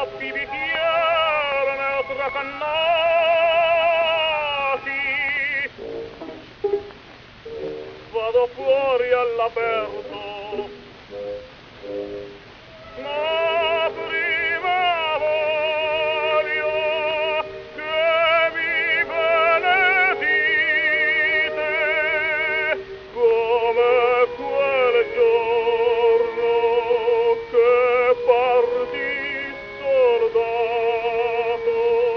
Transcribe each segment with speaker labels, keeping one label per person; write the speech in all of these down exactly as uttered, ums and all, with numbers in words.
Speaker 1: troppi bicchieri ne ho trafannati. Vado fuori all'aperto, ma prima voglio che mi benedite come quel giorno che partì soldato.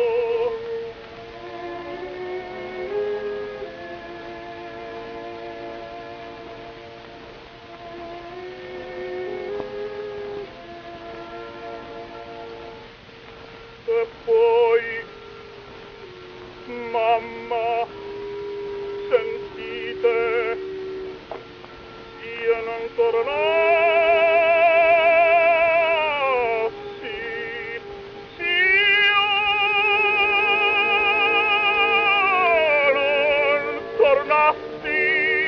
Speaker 1: E poi, mamma, sentite, io non tornassi, se io non tornassi,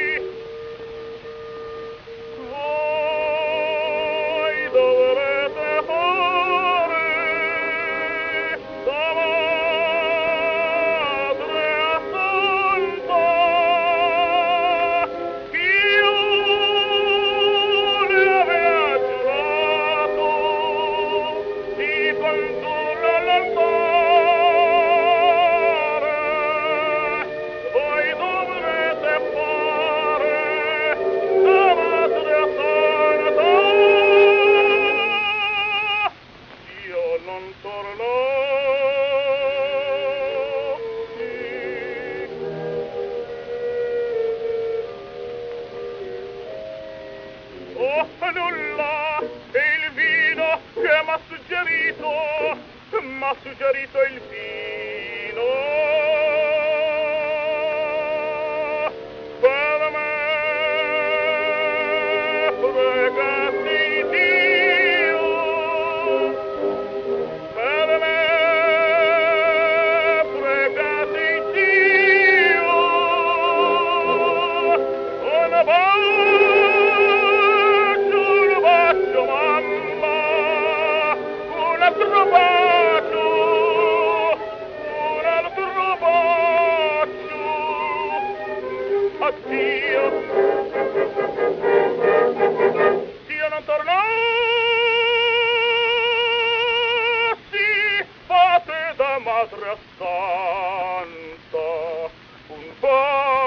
Speaker 1: voi dovrete fare da madre assoluta, che io le avea giurato di condurre all'altare. Voi dovrete fare da madre assoluta. Io non tornassi. Oh, nulla, è il vino che m'ha suggerito, m'ha suggerito il vino. Per me, pregati Dio, per me, pregati Dio, un bacio, un bacio, mamma, un altro bacio, un altro bacio, addio. Se io non tornassi, fate da madre santa un bacio.